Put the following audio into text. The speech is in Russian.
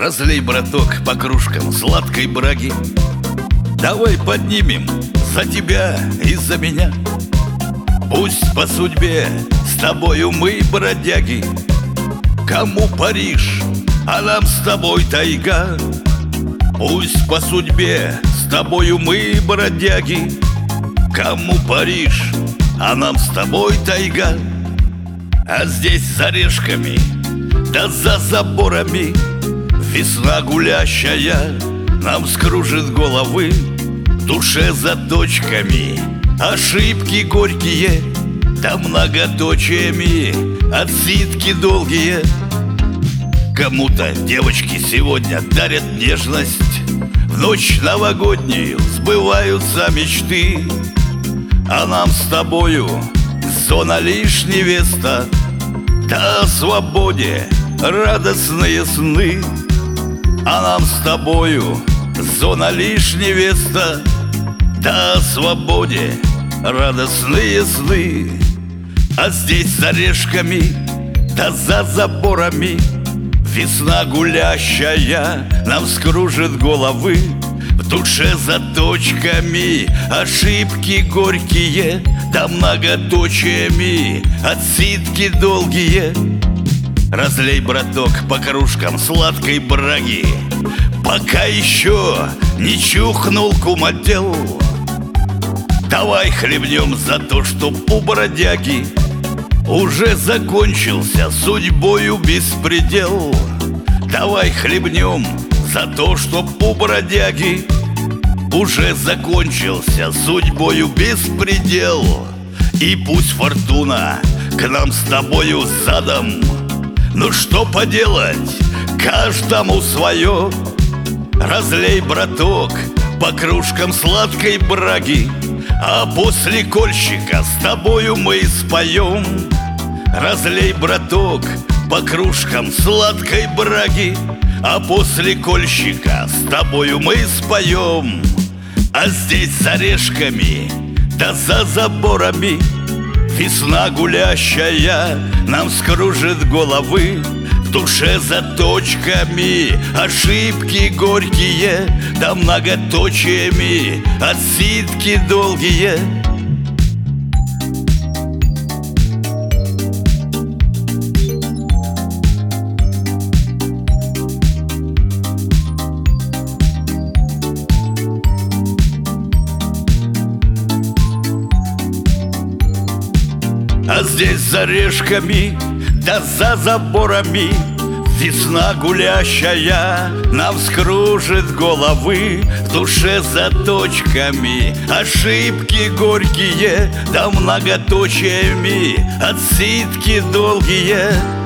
Разлей, браток, по кружкам сладкой браги. Давай поднимем за тебя и за меня. Пусть по судьбе с тобою мы бродяги. Кому Париж, а нам с тобой тайга. Пусть по судьбе с тобою мы бродяги. Кому Париж, а нам с тобой тайга. А здесь за решками, да за заборами весна гулящая нам скружит головы. В душе за точками ошибки горькие, да многоточиями отсидки долгие. Кому-то девочки сегодня дарят нежность. В ночь новогоднюю сбываются мечты. А нам с тобою зона лишь невеста. Да о свободе радостные сны. А нам с тобою зона лишь невеста. Да о свободе радостные сны. А здесь за решками, да за заборами весна гулящая нам скружит головы. В душе за точками ошибки горькие, да многоточиями отсидки долгие. Разлей, браток, по кружкам сладкой браги, пока еще не чухнул кумодел. Давай хлебнем за то, чтоб у бродяги уже закончился судьбою беспредел. Давай хлебнем за то, чтоб у бродяги уже закончился судьбою беспредел. И пусть фортуна к нам с тобою задом, ну что поделать, каждому свое. Разлей, браток, по кружкам сладкой браги, а после кольщика с тобою мы споем. Разлей, браток, по кружкам сладкой браги, а после кольщика с тобою мы споем. А здесь за решками, да за заборами весна гулящая нам скружит головы. В душе за точками ошибки горькие, да многоточиями отсидки долгие. А здесь за решками, да за заборами весна гулящая нам скружит головы. В душе за точками ошибки горькие, да многоточиями отсидки долгие.